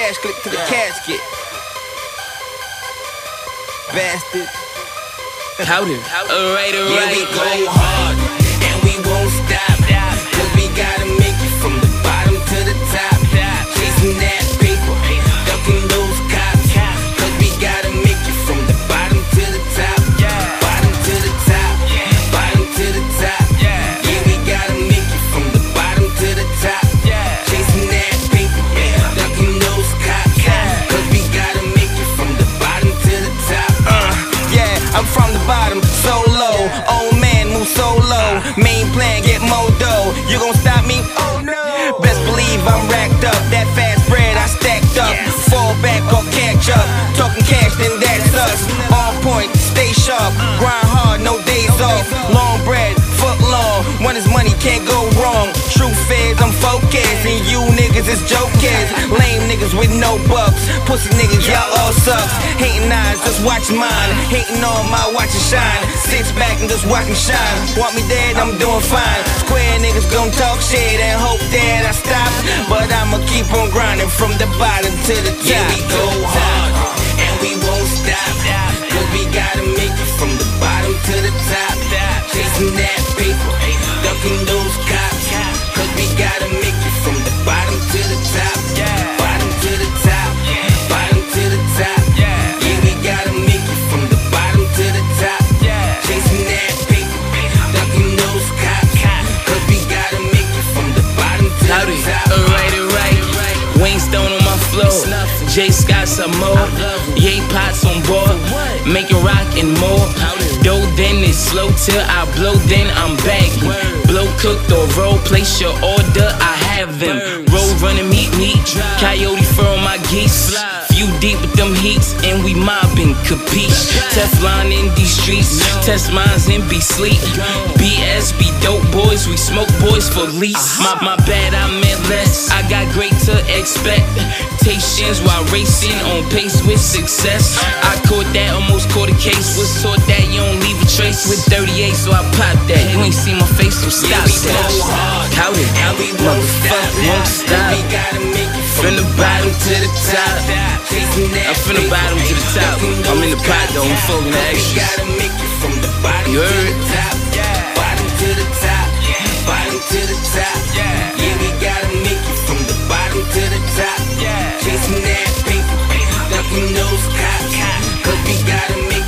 cash clip to the casket. Bastard. Powder. Alright. Yeah, we go hard, and we won't stop. Cause we gotta make it from the bottom to the top. Chasing that paper, ducking those cops. Cause we gotta make it from the bottom to the top. Bottom to the top, bottom to the top. Yeah, we gotta make it from the bottom to the top. Chasing that paper, ducking those cops. Cause we gotta make it from the bottom to the top. I'm from the bottom, so low. Old man, move so low. Main plan, get more dough. You gon' stop me? Oh no. Best believe I'm racked up. That fast bread I stacked up. Fall back or catch up. Talking cash, then that's us. On point, stay sharp. Grind hard, no days off. Long bread, foot long. When it's money, can't go wrong. Truth is, I'm focused. And you niggas is jokers. Lame niggas with no bucks. Pussy niggas, y'all all suck. Hating eyes, just watch mine. Hating on my watch and shine. Sits back and just watch me shine. Want me dead, I'm doing fine. Square niggas gon' talk shit and hope that I stop. But I'ma keep on grinding from the bottom to the top. Yeah, we go hard, and we won't stop. Cause we gotta make it from the bottom to the top. Chasing that paper, ducking those cops. Cause we gotta make it from the bottom to the top. Bottom to the top, bottom to the top. Yeah, we gotta make it from the bottom to the top. Chasing that paper, ducking those cops. Cause we gotta make it from the bottom to the top. Alright. Wingstone on my floor. J Scott some more. Yay pots on board. Make it rock and more. Dough then it's slow till I blow, then I'm back. Blow cooked or roll, place your order, I have them. Roll running meat. Coyote fur on my geese. Few deep with them heats, and we mobbing, capiche. Teflon in these streets, test mines and be sleep. BS be dope boys, we smoke boys for lease. My bad, I meant less. I got great to expectations while racing on pace with success. I caught that, almost caught a case. Was taught that you don't leave a trace. With 38, so I popped that. You ain't see my face, so stop that. Powder, motherfucker, won't stop. We gotta make it from the bottom to the top. I'm from the bottom to the top. I'm in the pot though, I'm folding the extras. We gotta make it from the bottom to the top. Bottom to the top, bottom to the top. Yeah, we gotta make it from the bottom to the top. Chasing that paper, ducking those cops. Cause we gotta make